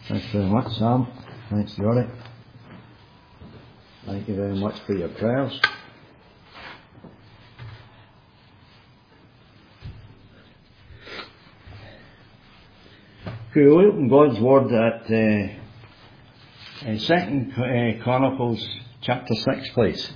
Thanks very much, Sam. Thanks, Yori. Thank you very much for your prayers. Could we open God's Word at 2 Chronicles chapter 6, please?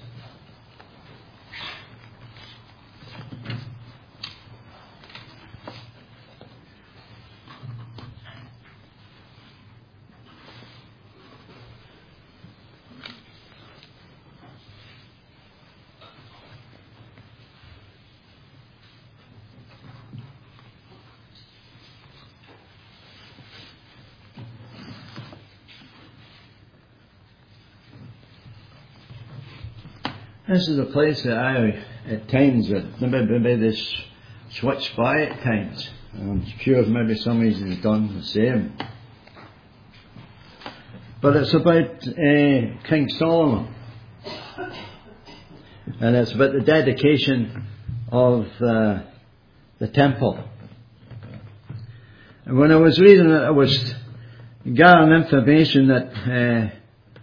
This is a place that I, at times, maybe this switch by at times. I'm sure maybe some of you have done the same. But it's about King Solomon. And it's about the dedication of the temple. And when I was reading it, I was gathering information that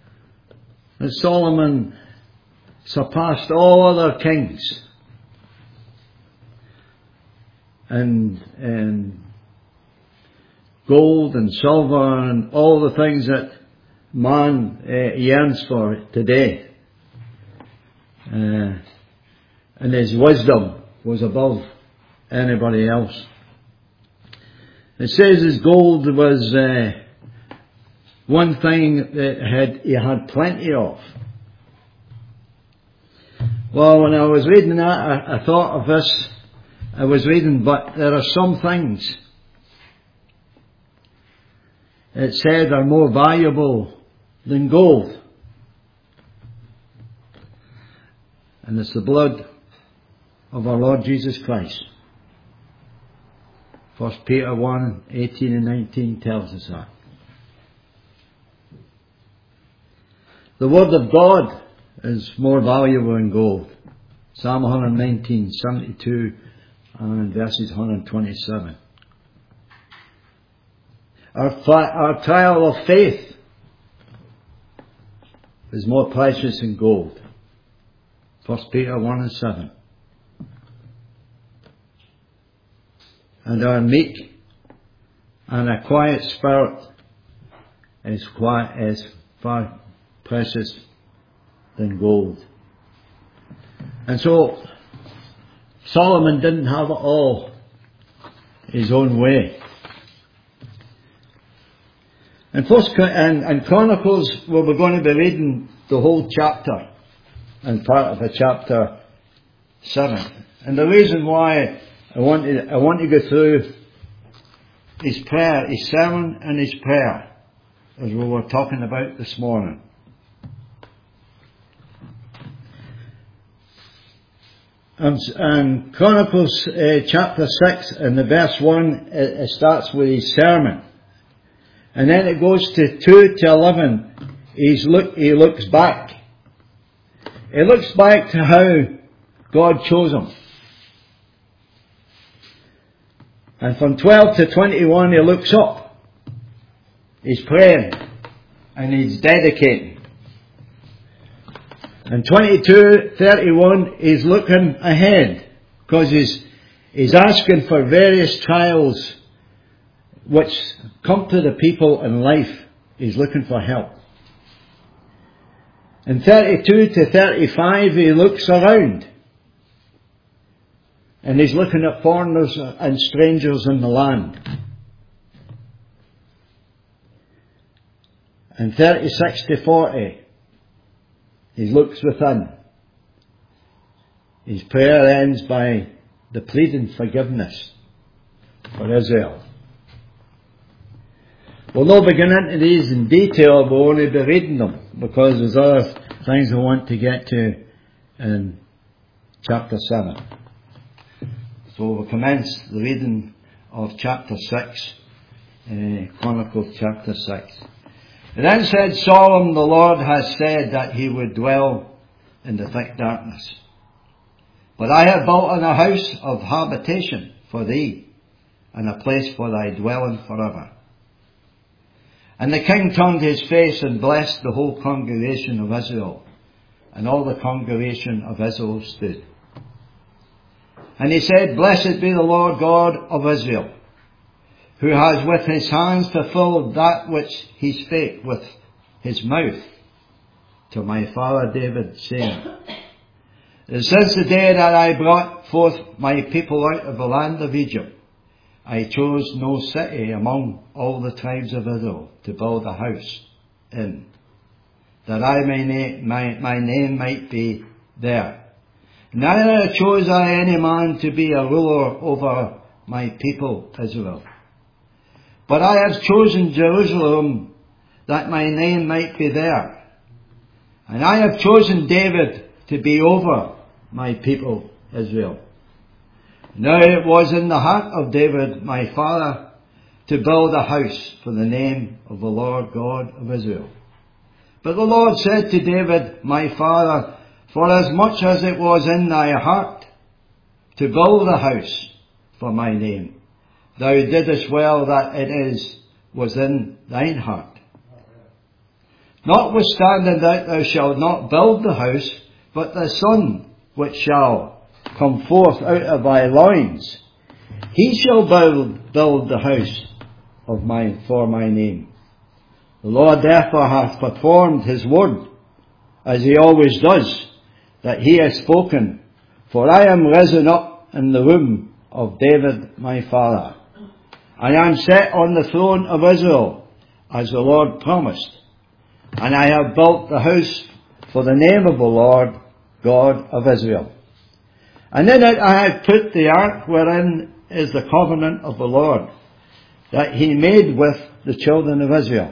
Solomon surpassed all other kings, and gold and silver and all the things that man yearns for today. And his wisdom was above anybody else. It says his gold was one thing that he had plenty of. Well, when I was reading that, I thought of this. I was reading, but there are some things it said are more valuable than gold. And it's the blood of our Lord Jesus Christ. 1 Peter 1, 18 and 19 tells us that. The Word of God is more valuable than gold. Psalm 119, 72 and verses 127. Our trial of faith is more precious than gold. 1 Peter 1 and 7. And our meek and a quiet spirit is far precious than gold. And so Solomon didn't have it all his own way. And Chronicles, well, we're going to be reading the whole chapter and part of chapter 7. And the reason why I want to go through his prayer, his sermon and his prayer, as we were talking about this morning. And Chronicles chapter 6 and the verse 1, it starts with his sermon. And then it goes to 2 to 11. He looks back. He looks back to how God chose him. And from 12 to 21 he looks up. He's praying. And he's dedicating. And 22, 31, he's looking ahead, because he's asking for various trials which come to the people in life. He's looking for help. And 32 to 35, he looks around. And he's looking at foreigners and strangers in the land. And 36 to 40, he looks within. His prayer ends by the pleading forgiveness for Israel. We'll not be going into these in detail, we'll only be reading them, because there's other things we want to get to in chapter 7. So we'll commence the reading of chapter 6, Chronicles chapter 6. It then said, Solomon, the Lord has said that he would dwell in the thick darkness. But I have built a house of habitation for thee, and a place for thy dwelling forever. And the king turned his face and blessed the whole congregation of Israel. And all the congregation of Israel stood. And he said, Blessed be the Lord God of Israel, who has with his hands fulfilled that which he spake with his mouth to my father David, saying, Since the day that I brought forth my people out of the land of Egypt, I chose no city among all the tribes of Israel to build a house in, that my name might be there. Neither chose I any man to be a ruler over my people Israel. But I have chosen Jerusalem, that my name might be there. And I have chosen David to be over my people Israel. Now it was in the heart of David my father to build a house for the name of the Lord God of Israel. But the Lord said to David my father, For as much as it was in thy heart to build a house for my name, thou didst well that it was in thine heart. Notwithstanding that thou shalt not build the house, but the son which shall come forth out of thy loins, he shall build the house of mine for my name. The Lord therefore hath performed his word, as he always does, that he has spoken. For I am risen up in the womb of David my father, and I am set on the throne of Israel, as the Lord promised. And I have built the house for the name of the Lord God of Israel. And in it I have put the ark wherein is the covenant of the Lord, that he made with the children of Israel.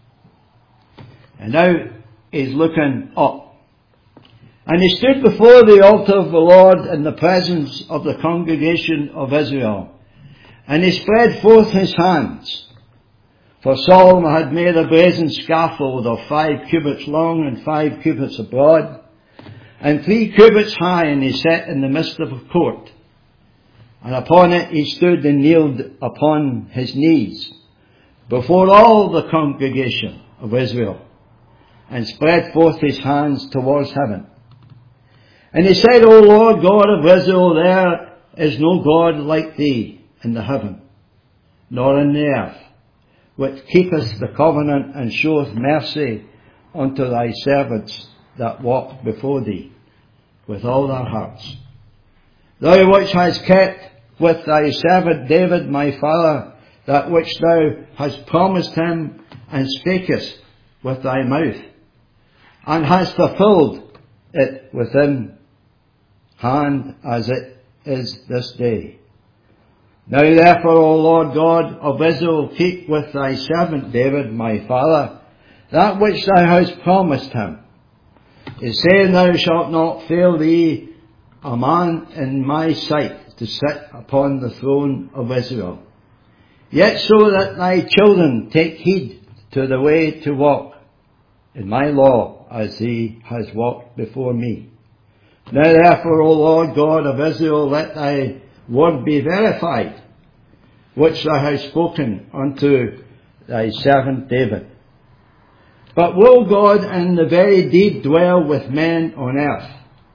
And now he's looking up. And he stood before the altar of the Lord in the presence of the congregation of Israel. And he spread forth his hands. For Solomon had made a brazen scaffold of 5 cubits long and 5 cubits broad, and 3 cubits high, and he set in the midst of a court. And upon it he stood and kneeled upon his knees before all the congregation of Israel, and spread forth his hands towards heaven. And he said, O Lord God of Israel, there is no God like thee in the heaven, nor in the earth, which keepeth the covenant and showeth mercy unto thy servants that walk before thee with all their hearts. Thou which hast kept with thy servant David my father that which thou hast promised him, and spakest with thy mouth, and hast fulfilled it within hand as it is this day. Now therefore, O Lord God of Israel, keep with thy servant David my father that which thou hast promised him. Is saying, Thou shalt not fail thee a man in my sight to sit upon the throne of Israel. Yet so that thy children take heed to the way to walk in my law, as he has walked before me. Now therefore, O Lord God of Israel, let thy word be verified, which thou hast spoken unto thy servant David. But will God in the very deed dwell with men on earth?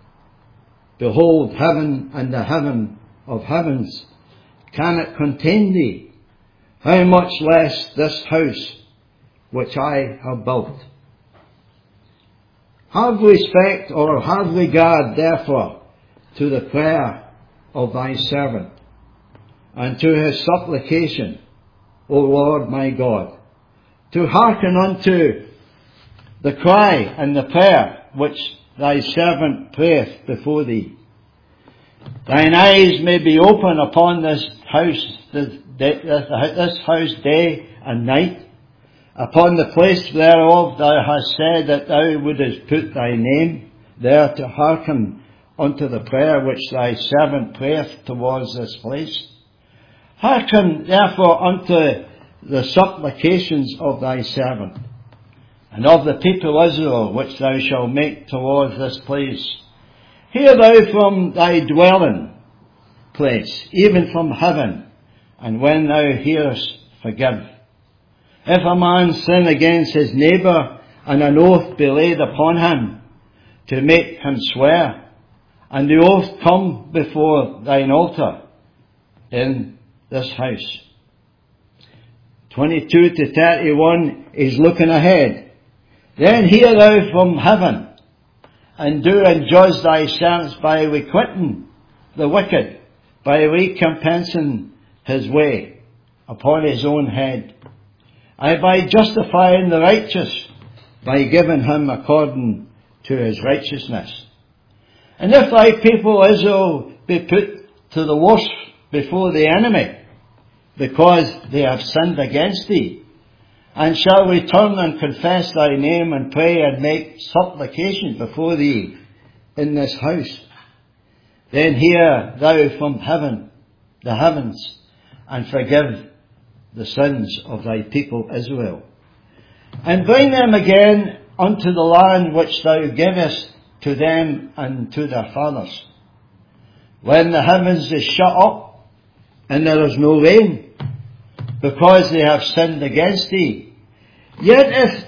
Behold, heaven and the heaven of heavens cannot contain thee. How much less this house which I have built? Have respect or have regard, therefore, to the prayer of thy servant, and to his supplication, O Lord my God, to hearken unto the cry and the prayer which thy servant prayeth before thee. Thine eyes may be open upon this house day and night, upon the place whereof thou hast said that thou wouldest put thy name there, to hearken unto the prayer which thy servant prayeth towards this place. Hearken therefore unto the supplications of thy servant, and of the people Israel, which thou shalt make towards this place. Hear thou from thy dwelling place, even from heaven, and when thou hearest, forgive. If a man sin against his neighbour, and an oath be laid upon him, to make him swear, and the oath come before thine altar in this house. 22 to 31 is looking ahead. Then hear thou from heaven, and do and judge thy servants by requiting the wicked, by recompensing his way upon his own head, and by justifying the righteous, by giving him according to his righteousness. And if thy people Israel be put to the worse before the enemy, because they have sinned against thee, and shall return and confess thy name, and pray and make supplication before thee in this house, then hear thou from heaven, the heavens, and forgive the sins of thy people Israel, and bring them again unto the land which thou gavest to them and to their fathers. When the heavens is shut up, and there is no rain, because they have sinned against thee, yet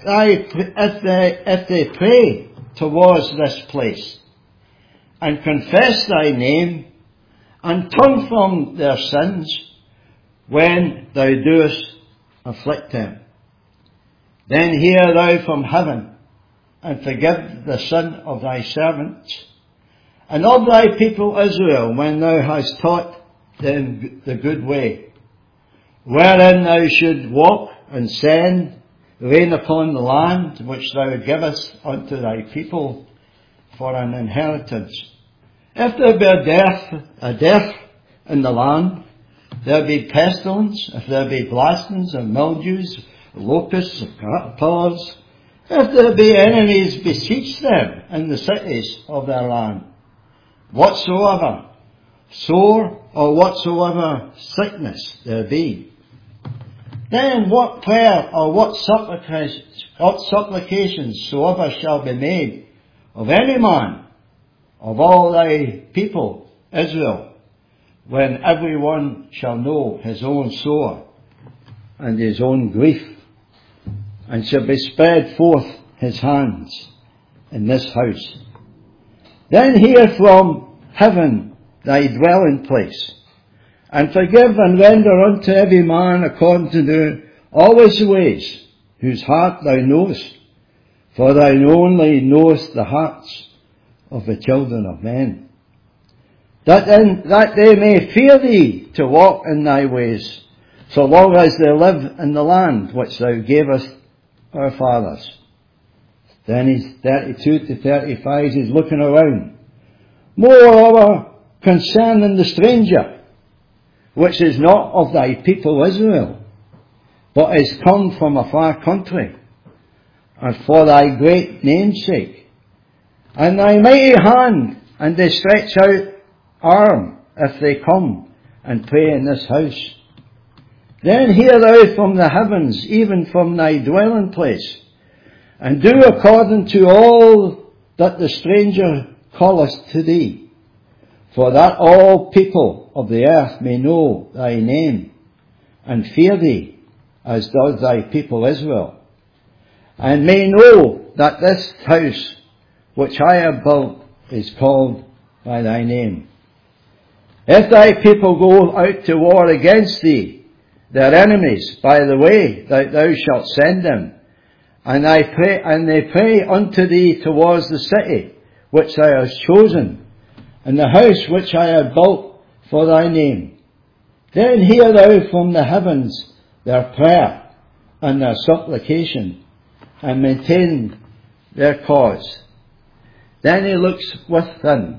if they pray towards this place, and confess thy name, and turn from their sins, when thou doest afflict them, then hear thou from heaven, and forgive the sin of thy servants, and of thy people Israel, when thou hast taught them the good way, wherein thou should walk, and send rain upon the land which thou givest unto thy people for an inheritance. If there be a death in the land, there be pestilence, if there be blastings and mildews, locusts and caterpillars, if there be enemies beseech them in the cities of their land, whatsoever sore or whatsoever sickness there be, then what prayer or what supplications soever shall be made of any man of all thy people Israel, when every one shall know his own sore and his own grief, and shall be spread forth his hands in this house. Then hear from heaven thy dwelling place, and forgive and render unto every man according to all his ways, whose heart thou knowest, for thou only knowest the hearts of the children of men, that they may fear thee to walk in thy ways, so long as they live in the land which thou gavest our fathers. Then he's 32 to 35, he's looking around. Moreover, concerning the stranger, which is not of thy people Israel, but is come from a far country, and for thy great name's sake, and thy mighty hand, and they stretch out arm, if they come and pray in this house. Then hear thou from the heavens, even from thy dwelling place, and do according to all that the stranger calleth to thee, for that all people of the earth may know thy name, and fear thee, as does thy people Israel, and may know that this house which I have built is called by thy name. If thy people go out to war against thee, their enemies, by the way that thou shalt send them, and they pray unto thee towards the city which thou hast chosen, and the house which I have built for thy name, then hear thou from the heavens their prayer and their supplication, and maintain their cause. Then he looks within,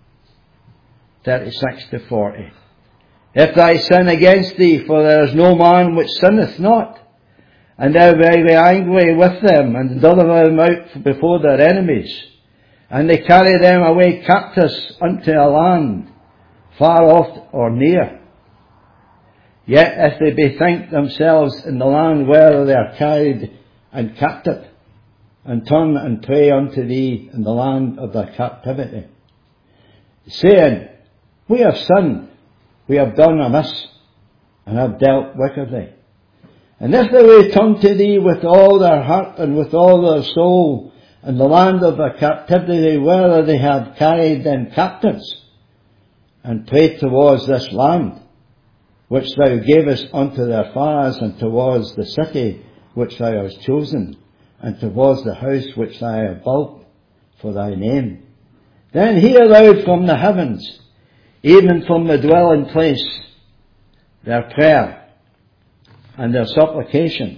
36 to 40. If thy sin against thee, for there is no man which sinneth not, and thou be angry with them, and deliver them out before their enemies, and they carry them away captives unto a land, far off or near. Yet if they bethink themselves in the land where they are carried and captive, and turn and pray unto thee in the land of their captivity, saying, we have sinned, we have done amiss, and have dealt wickedly. And if they return to thee with all their heart and with all their soul, in the land of their captivity, whether they have carried them captives, and prayed towards this land, which thou gavest unto their fathers, and towards the city which thou hast chosen, and towards the house which thou hast built for thy name. Then hear thou from the heavens, even from the dwelling place, their prayer and their supplication,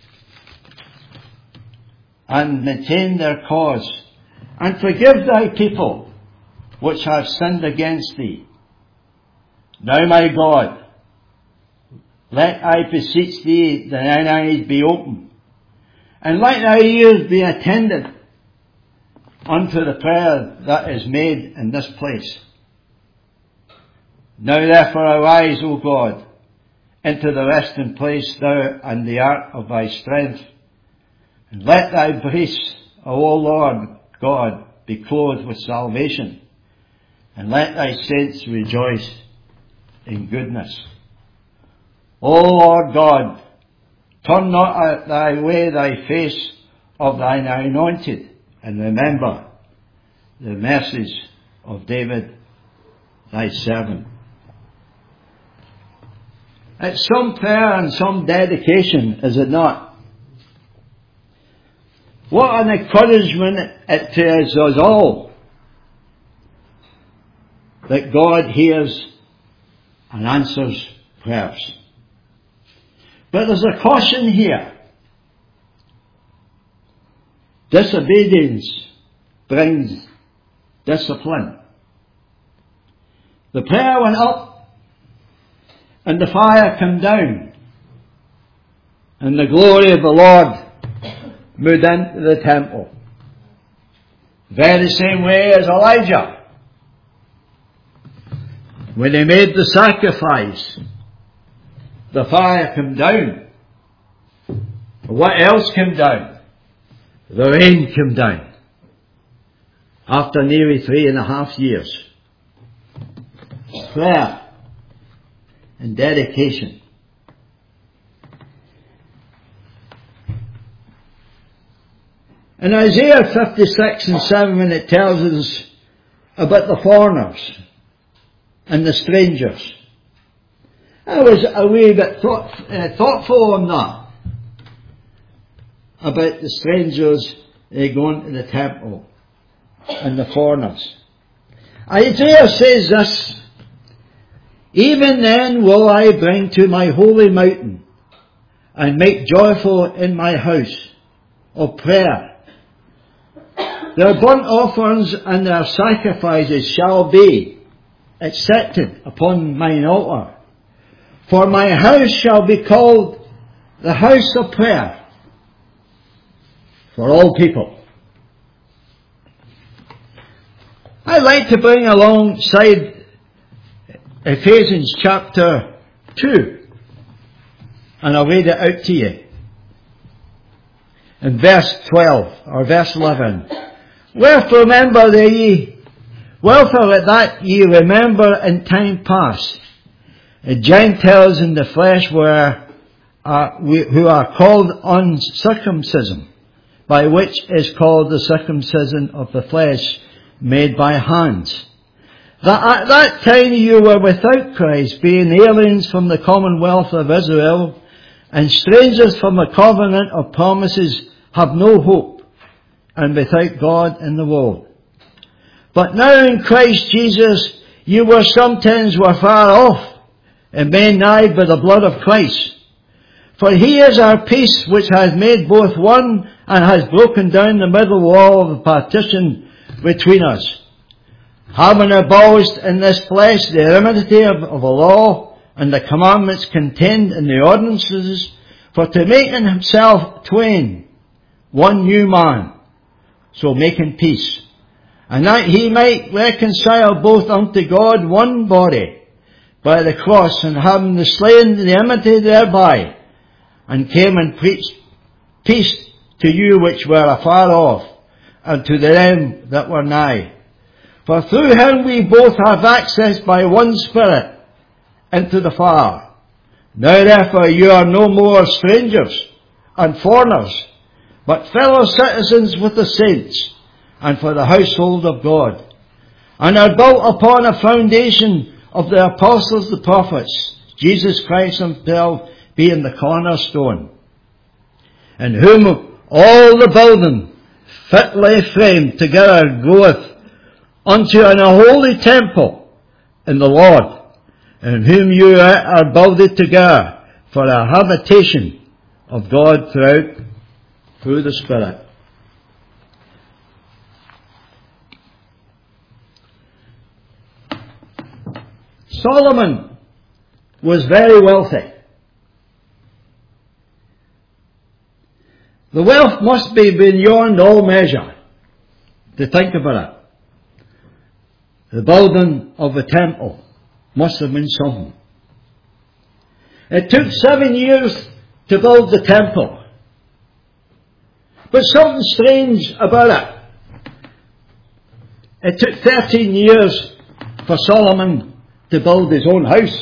and maintain their cause, and forgive thy people which have sinned against thee. Now, my God, let, I beseech thee, thine eyes be open, and let thy ears be attended unto the prayer that is made in this place. Now therefore arise, O God, into the resting place, thou and the ark of thy strength, and let thy grace, O Lord God, be clothed with salvation, and let thy saints rejoice in goodness. O Lord God, turn not away thy face of thine anointed, and remember the mercies of David thy servant. It's some prayer and some dedication, is it not? What an encouragement it is to us all that God hears and answers prayers. But there's a caution here. Disobedience brings discipline. The prayer went up and the fire came down, and the glory of the Lord moved into the temple. Very same way as Elijah. When he made the sacrifice, the fire came down. What else came down? The rain came down. After nearly 3.5 years. Prayer and dedication. In Isaiah 56:7, it tells us about the foreigners and the strangers. I was a wee bit thoughtful on that, about the strangers going to the temple and the foreigners. Isaiah says this: even then will I bring to my holy mountain and make joyful in my house of prayer. Their burnt offerings and their sacrifices shall be accepted upon mine altar. For my house shall be called the house of prayer for all people. I'd like to bring alongside Ephesians chapter 2, and I'll read it out to you. In verse 12, or verse 11. Wherefore that ye remember in time past, the Gentiles in the flesh who are called uncircumcision, by which is called the circumcision of the flesh made by hands. That at that time you were without Christ, being aliens from the commonwealth of Israel, and strangers from the covenant of promises, have no hope, and without God in the world. But now in Christ Jesus, you were sometimes far off, and made nigh by the blood of Christ. For he is our peace, which has made both one, and has broken down the middle wall of the partition between us, having abolished in this flesh the enmity of the law and the commandments contained in the ordinances, for to make in himself twain one new man, so making peace, and that he might reconcile both unto God one body by the cross, and having slain the enmity thereby, and came and preached peace to you which were afar off, and to them that were nigh. For through him we both have access by one Spirit into the Father. Now therefore you are no more strangers and foreigners, but fellow citizens with the saints, and for the household of God, and are built upon a foundation of the apostles, the prophets, Jesus Christ himself being the cornerstone, in whom all the building fitly framed together goeth unto an holy temple in the Lord, in whom you are builded together for a habitation of God through the Spirit. Solomon was very wealthy. The wealth must be beyond all measure to think about it. The building of the temple must have been something. It took 7 years to build the temple. But something strange about it. It took 13 years for Solomon to build his own house.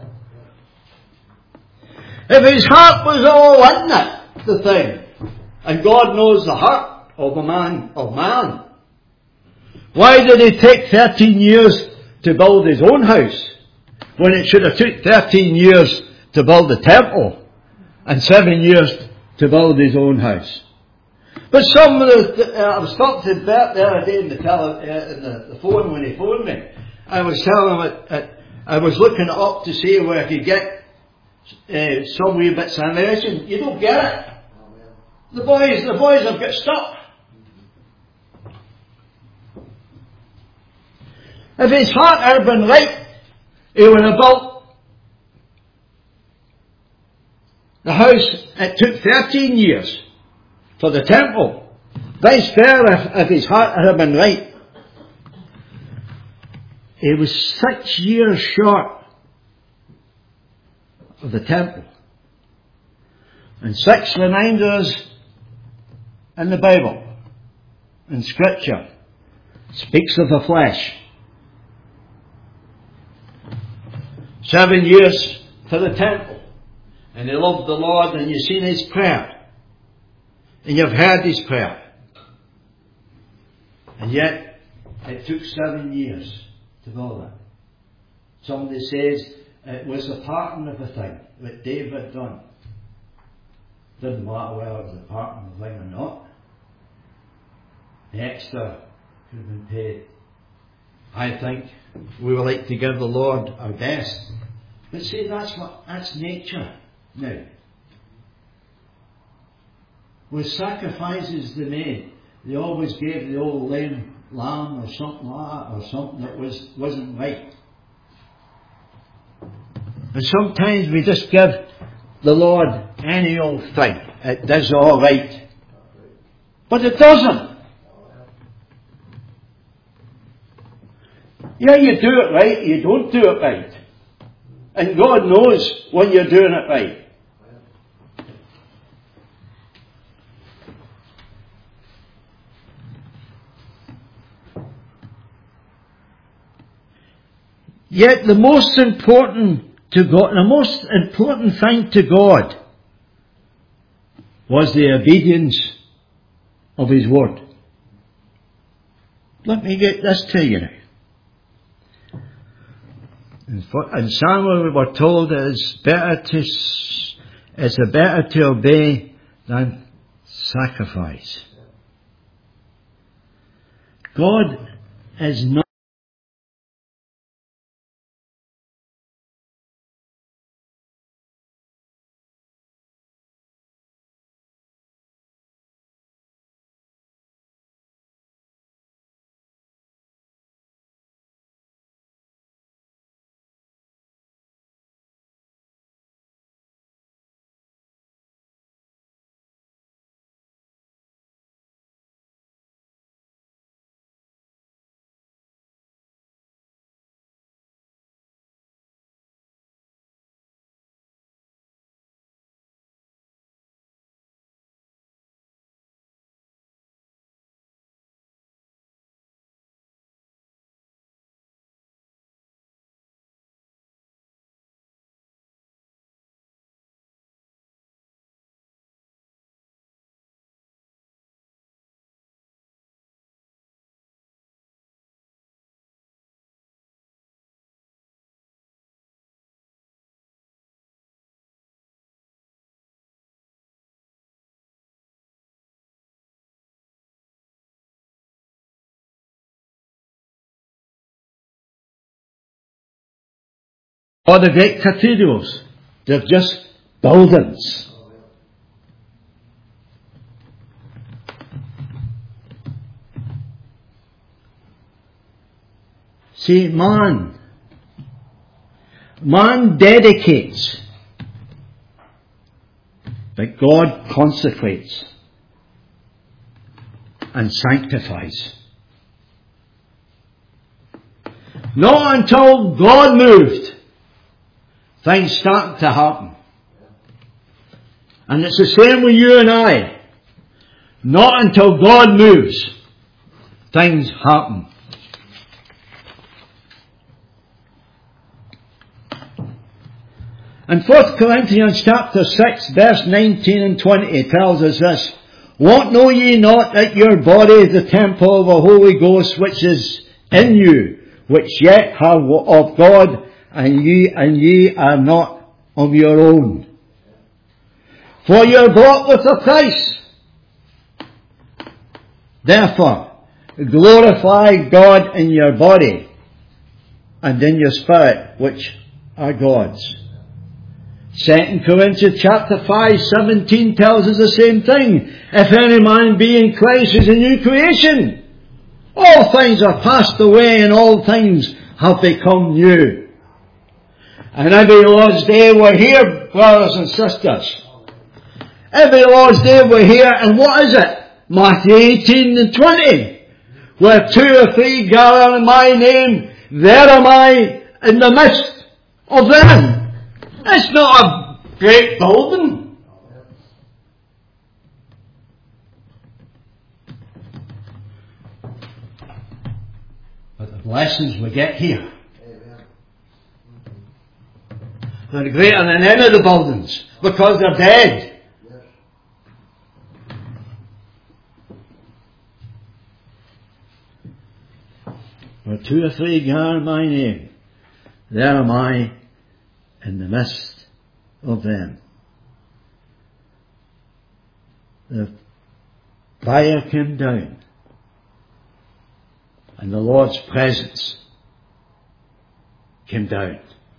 If his heart was all in it, the thing, and God knows the heart of a man, why did it take 13 years to build his own house, when it should have took 13 years to build the temple, and 7 years to build his own house? But some of I was talking to Bert the other day in the phone when he phoned me. I was telling him I was looking it up to see where I could get some wee bits of information. You don't get it. The boys have got stuck. If his heart had been right, he would have built the house. It took 13 years for the temple. Vice versa, if his heart had been right. He was 6 years short of the temple. And 6 reminders in the Bible, in Scripture, speaks of the flesh. 7 years for the temple. And he loved the Lord, and you've seen his prayer. And you've heard his prayer. And yet, it took 7 years to build it. Somebody says it was a pattern of a thing that David done. Didn't matter whether it was a pattern of a thing or not. The extra could have been paid. I think we would like to give the Lord our best. But see, that's nature now. With sacrifices they made, they always gave the old lame lamb or something like that, or something that wasn't right. And sometimes we just give the Lord any old thing. It does all right. But it doesn't. Yeah, you do it right, you don't do it right. And God knows when you're doing it right. Yet the most important thing to God was the obedience of His Word. Let me get this to you now. In Samuel we were told it's better to obey than sacrifice. God is not or the great cathedrals. They're just buildings. See, man dedicates, but God consecrates and sanctifies. Not until God moved, things start to happen. And it's the same with you and I. Not until God moves, things happen. And 1 Corinthians chapter 6 verse 19 and 20 tells us this. What know ye not that your body is the temple of the Holy Ghost which is in you, which yet have of God, and ye are not of your own? For you are bought with a price. Therefore, glorify God in your body and in your spirit, which are God's. 2 Corinthians chapter 5:17 tells us the same thing. If any man be in Christ, is a new creation. All things are passed away and all things have become new. And every Lord's Day we're here, brothers and sisters. Every Lord's Day we're here, and what is it? Matthew 18 and 20. Where 2 or 3 gather in my name, there am I in the midst of them. It's not a great building. But the blessings we get here are greater than any of the buildings because they're dead. Where 2 or 3 gather in my name, there am I in the midst of them. The fire came down, and the Lord's presence came down.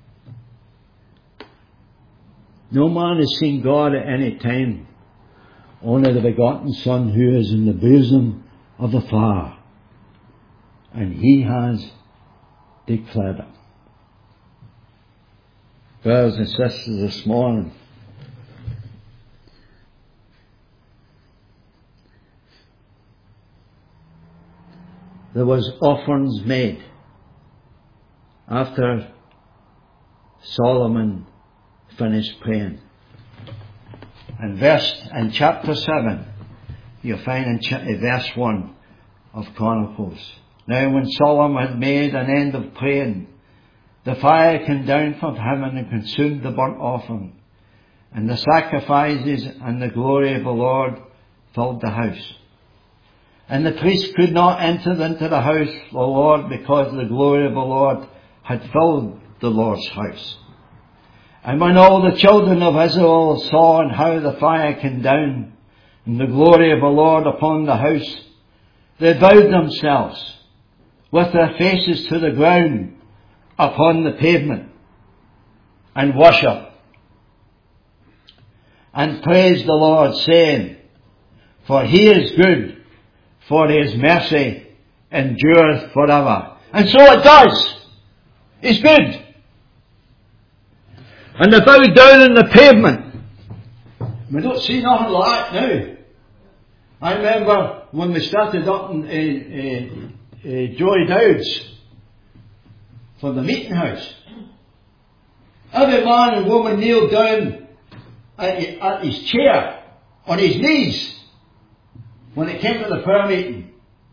No man has seen God at any time, only the begotten Son who is in the bosom of the Father, and He has declared it. Brothers and sisters, this morning, there was offerings made after Solomon finished praying. In chapter 7, you'll find in verse 1 of Chronicles. Now when Solomon had made an end of praying, the fire came down from heaven and consumed the burnt offering, and the sacrifices, and the glory of the Lord filled the house. And the priest could not enter into the house of the Lord, because the glory of the Lord had filled the Lord's house. And when all the children of Israel saw and how the fire came down, and the glory of the Lord upon the house, they bowed themselves with their faces to the ground upon the pavement, and worshipped, and praised the Lord, saying, For He is good, for His mercy endureth forever. And so it does. He's good. And they bowed down on the pavement. We don't see nothing like that now. I remember when we started up in Joy Dowd's for the meeting house. Every man and woman kneeled down at his chair, on his knees, when it came to the prayer meeting.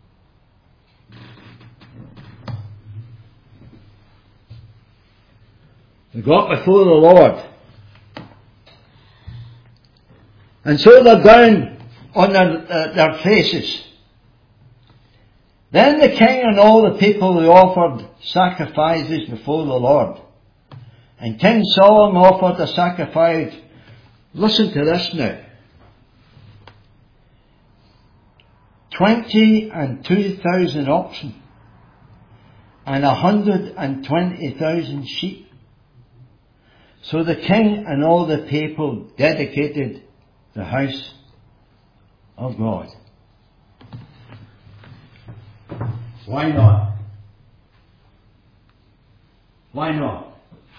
They got before the Lord. And so they're down on their faces. Then the king and all the people they offered sacrifices before the Lord. And King Solomon offered the sacrifice. Listen to this now. 22,000 oxen and 120,000 sheep So the king and all the people dedicated the house of God. Why not? Why not?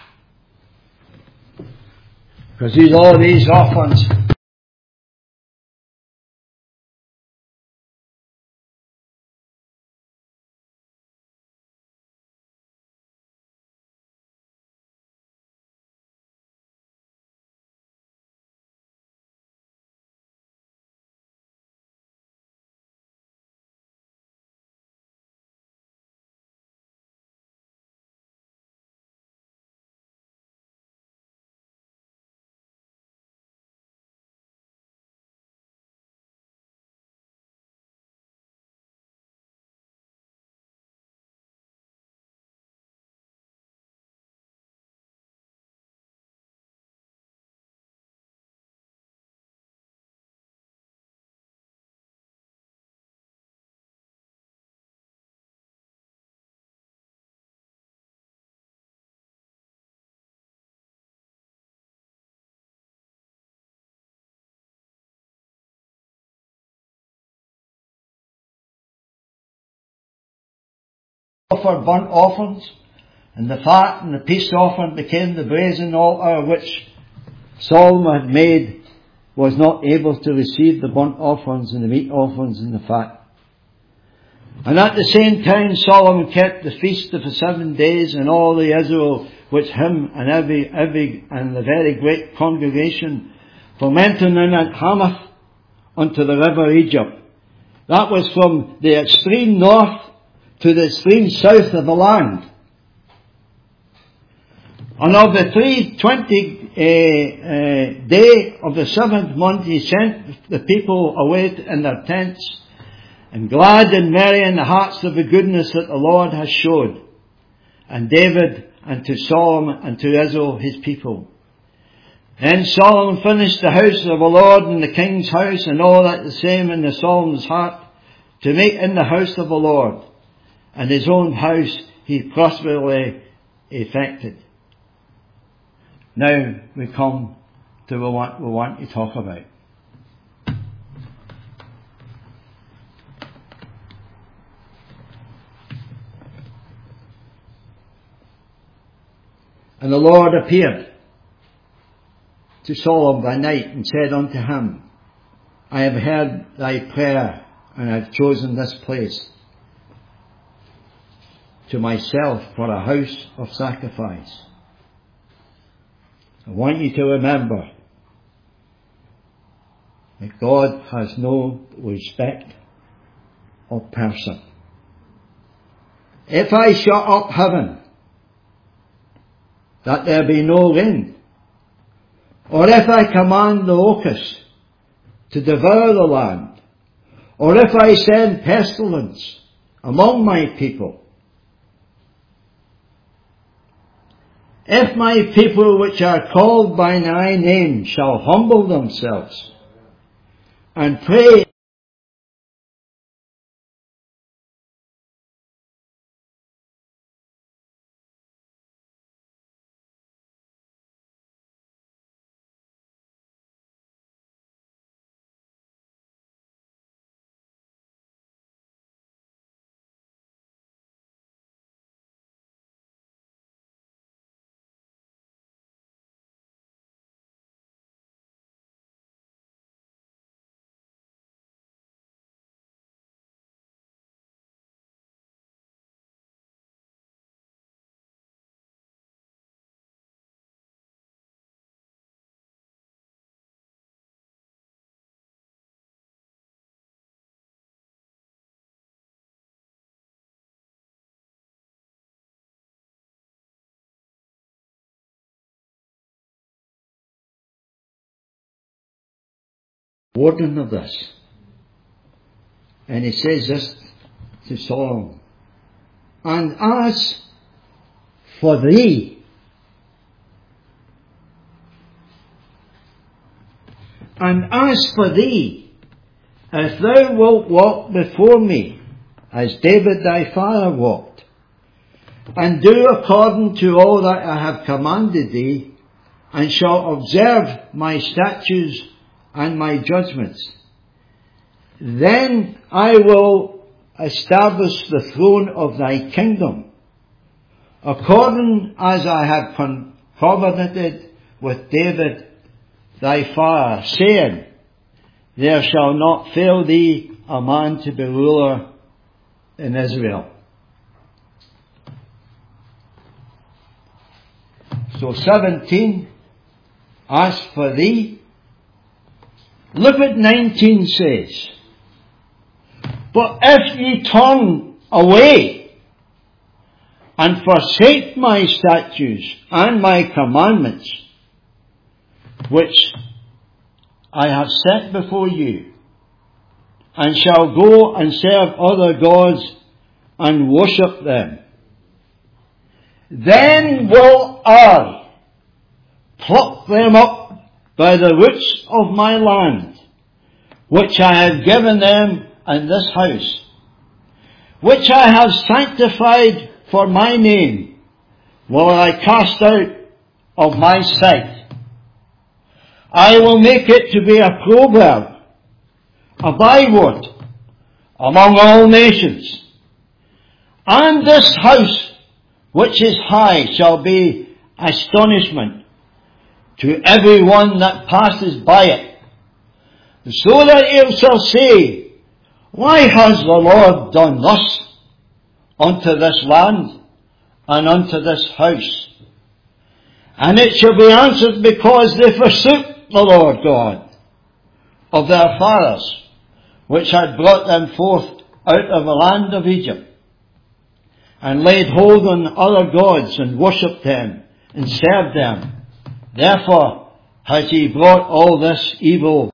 Because all these orphans offered burnt offerings, and the fat and the peace offering became the brazen altar which Solomon had made, was not able to receive the burnt offerings and the meat offerings and the fat. And at the same time Solomon kept the feast of the 7 days, and all the Israel, which him and every and the very great congregation, from entering in at Hamath unto the river Egypt. That was from the extreme north to the extreme south of the land. And of the 320 day of the 7th month he sent the people away in their tents, and glad and merry in the hearts of the goodness that the Lord has showed, and David and to Solomon and to Israel his people. Then Solomon finished the house of the Lord and the king's house, and all that the same in the Solomon's heart, to make in the house of the Lord, and his own house he prosperously effected. Now we come to what we want to talk about. And the Lord appeared to Solomon by night and said unto him, I have heard thy prayer, and I have chosen this place to myself for a house of sacrifice. I want you to remember that God has no respect of person. If I shut up heaven, that there be no rain, or if I command the locusts to devour the land, or if I send pestilence among my people, if my people which are called by thy name shall humble themselves and pray warning of this. And he says this to Solomon, and as for thee, if thou wilt walk before me, as David thy father walked, and do according to all that I have commanded thee, and shall observe my statutes and my judgments, then I will establish the throne of thy kingdom, according as I have covenanted with David thy father, saying, there shall not fail thee a man to be ruler in Israel. So 17, as for thee, look what 19 says. But if ye turn away and forsake my statutes and my commandments, which I have set before you, and shall go and serve other gods and worship them, then will I pluck them up by the roots of my land, which I have given them in this house, which I have sanctified for my name, will I cast out of my sight. I will make it to be a proverb, a byword among all nations. And this house, which is high, shall be astonishment to every one that passes by it, so that he shall say, why has the Lord done thus unto this land and unto this house? And it shall be answered, because they forsook the Lord God of their fathers, which had brought them forth out of the land of Egypt, and laid hold on other gods, and worshipped them, and served them. Therefore has he brought all this evil.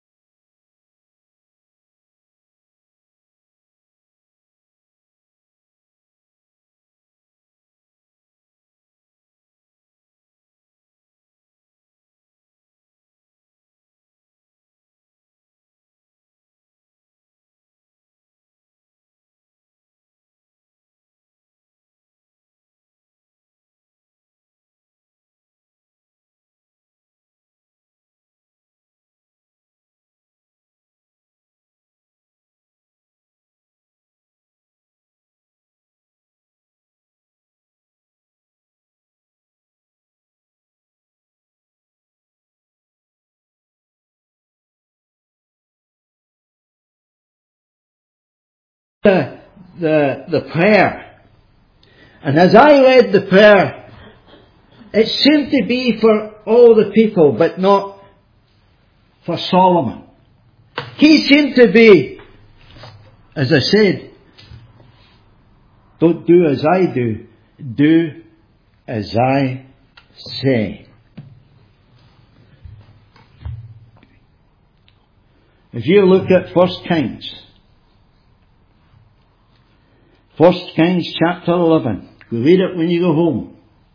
The prayer. And as I read the prayer, it seemed to be for all the people, but not for Solomon. He seemed to be, as I said, don't do as I do, do as I say. If you look at 1 Kings chapter 11, go read it when you go home.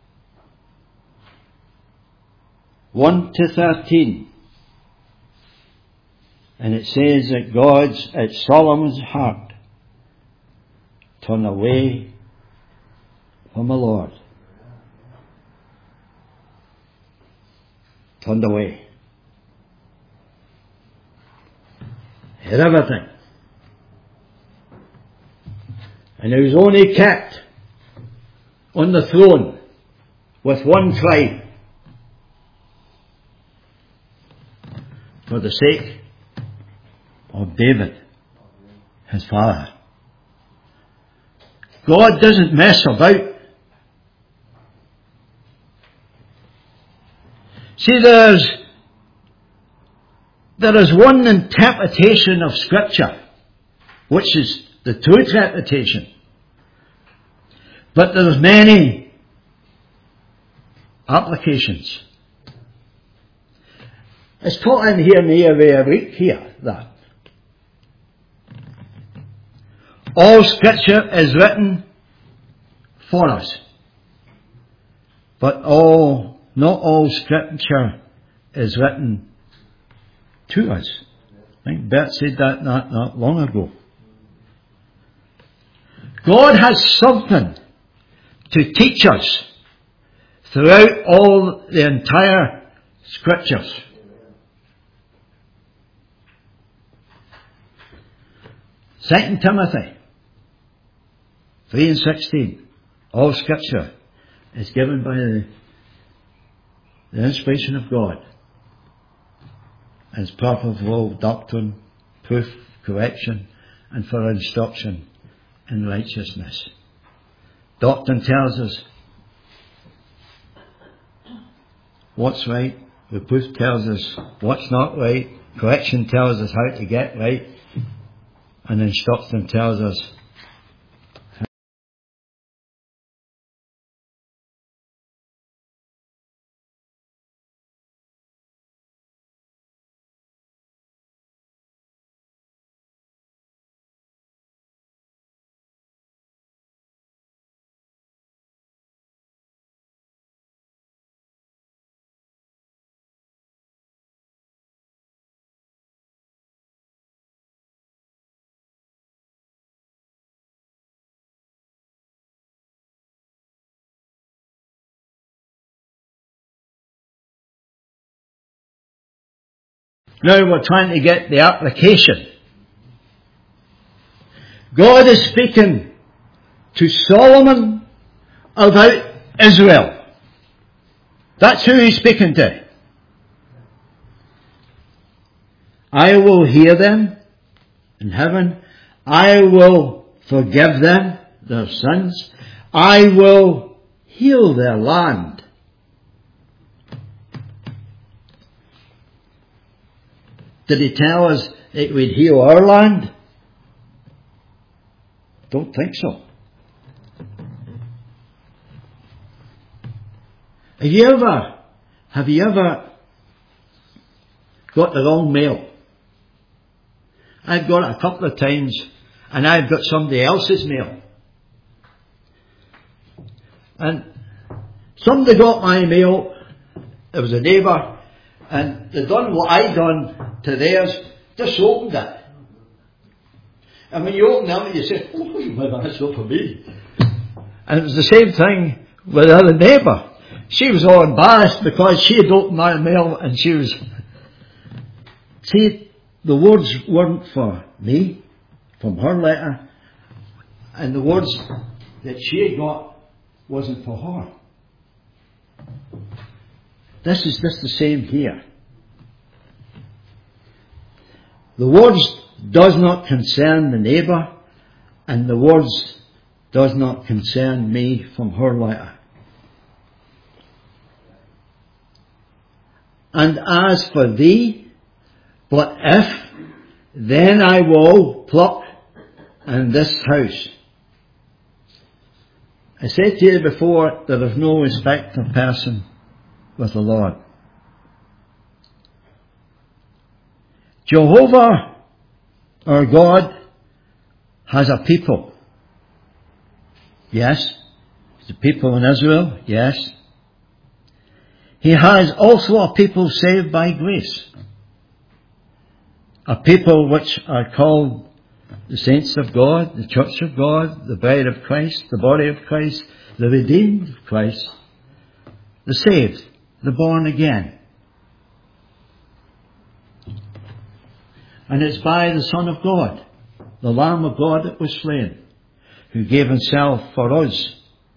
1 to 13. And it says that at Solomon's heart, turn away from the Lord. Turned away. Had everything. And he was only kept on the throne with one tribe for the sake of David, his father. God doesn't mess about. See, there is one interpretation of Scripture, which is the true interpretation. But there's many applications. It's taught in here near a week here, that all Scripture is written for us. But not all Scripture is written to us. I think Bert said that not long ago. God has something to teach us throughout all the entire Scriptures. Second Timothy 3:16. All Scripture is given by the inspiration of God, and is proper for all doctrine, proof, correction, and for instruction in righteousness. Doctrine tells us what's right. Reproof tells us what's not right. Correction tells us how to get right. And instruction tells us now we're trying to get the application. God is speaking to Solomon about Israel. That's who he's speaking to. I will hear them in heaven. I will forgive them their sins. I will heal their land. Did he tell us it would heal our land? Don't think so. Have you ever got the wrong mail? I've got it a couple of times, and I've got somebody else's mail. And somebody got my mail. It was a neighbour, and they done what I done to theirs. Just opened it. And when you open it, you say, "Oh, that's not for me." And it was the same thing with the other neighbour. She was all embarrassed because she had opened my mail, and she was... See, the words weren't for me, from her letter, and the words that she had got wasn't for her. This is just the same here. The words does not concern the neighbour, and the words does not concern me from her letter. And as for thee, but if, then I will pluck in this house. I said to you before, there is no respect of person with the Lord. Jehovah, our God, has a people. Yes. The people in Israel. Yes. He has also a people saved by grace. A people which are called the saints of God, the church of God, the bride of Christ, the body of Christ, the redeemed of Christ, the saved, the born again. And it's by the Son of God, the Lamb of God that was slain, who gave himself for us,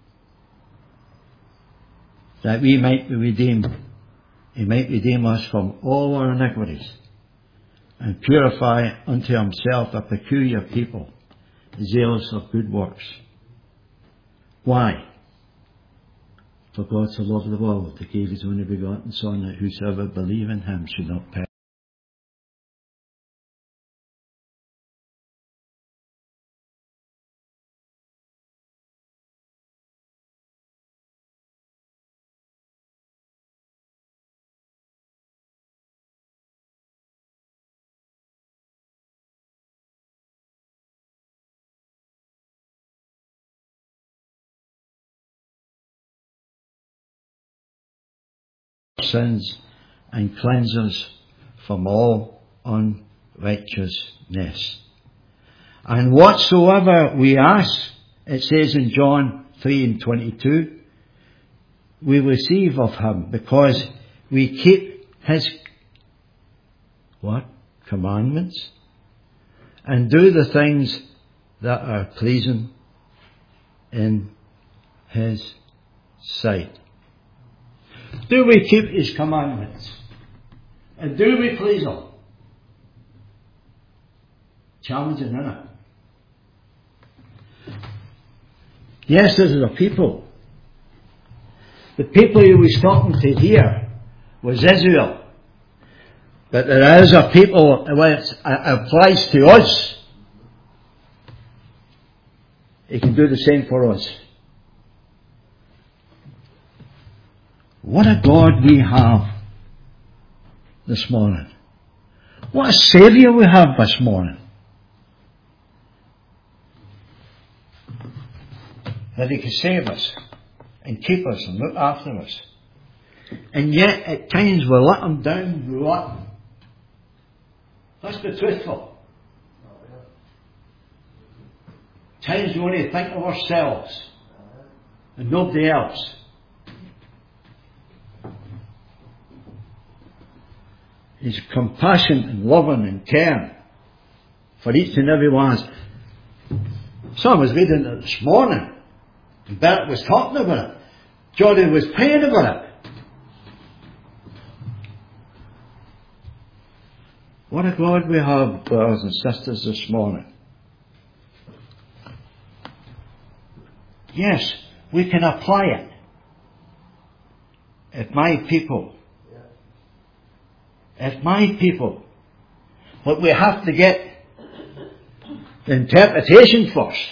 that we might be redeemed. He might redeem us from all our iniquities, and purify unto himself a peculiar people, zealous of good works. Why? For God so loved the world, that he gave his only begotten Son, that whosoever believe in him should not perish. Sins and cleanse us from all unrighteousness. And whatsoever we ask, it says in John 3:22, we receive of him, because we keep His what? Commandments, and do the things that are pleasing in His sight. Do we keep His commandments? And do we please Him? Challenging, isn't it? Yes, this is a people. The people He was talking to here was Israel. But there is a people which applies to us. He can do the same for us. What a God we have this morning. What a Saviour we have this morning. That He can save us and keep us and look after us. And yet at times we let Him down rotten. Let's be truthful. Times we only think of ourselves and nobody else. He's compassionate and loving and caring for each and every one of us. Someone was reading it this morning, and Bert was talking about it. Jordan was praying about it. What a God we have, brothers and sisters, this morning. Yes, we can apply it. If my people, but we have to get the interpretation first.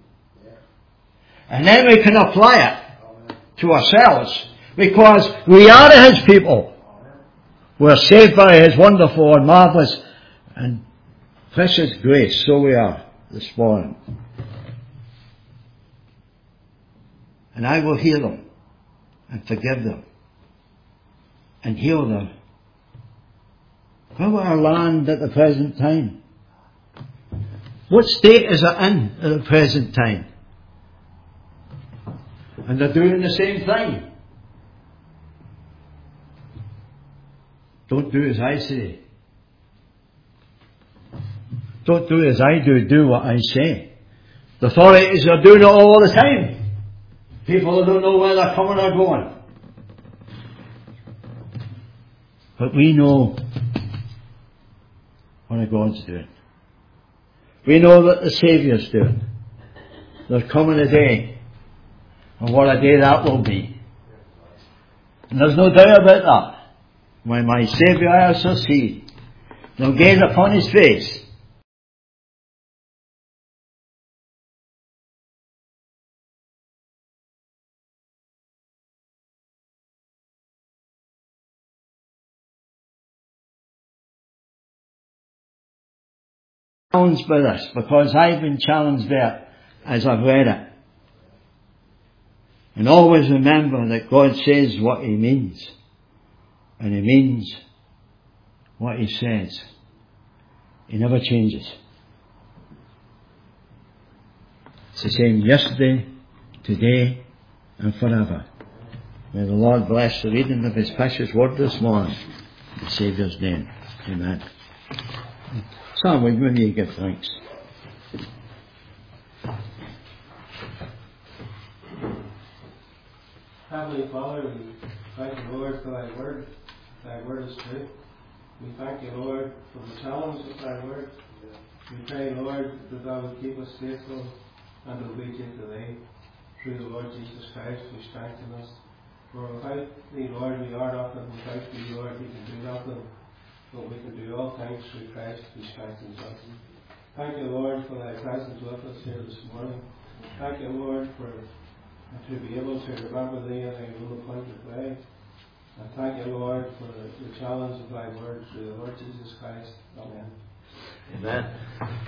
And then we can apply it to ourselves, because we are His people. We're saved by His wonderful and marvellous and precious grace. So we are this morning. And I will heal them and forgive them and heal them. How about our land at the present time? What state is it in at the present time? And they're doing the same thing. Don't do as I say. Don't do as I do. Do what I say. The authorities are doing it all the time. People don't know where they're coming or going. But we know what God's doing. We know that the Saviour's doing. There's coming a day. And what a day that will be. And there's no doubt about that. When my Saviour I shall see, they'll gaze upon His face. Challenged by this, because I've been challenged there as I've read it. And always remember that God says what He means. And He means what He says. He never changes. It's the same yesterday, today, and forever. May the Lord bless the reading of His precious word this morning. In the Saviour's name. Amen. Sam, will you give thanks? Heavenly Father, we thank you, Lord, for Thy word. Thy word is true. We thank you, Lord, for the challenge of Thy word. We pray, Lord, that Thou would keep us faithful and obedient to Thee. Through the Lord Jesus Christ, who strengthen us. For without Thee, Lord, we are nothing. Without Thee, Lord, we can do nothing. But we can do all things through Christ who strengthens us. Thank you, Lord, for Thy presence with us here this morning. Thank you, Lord, for to be able to remember Thee in Thy own appointed way. And thank you, Lord, for the challenge of Thy word through the Lord Jesus Christ. Amen. Amen.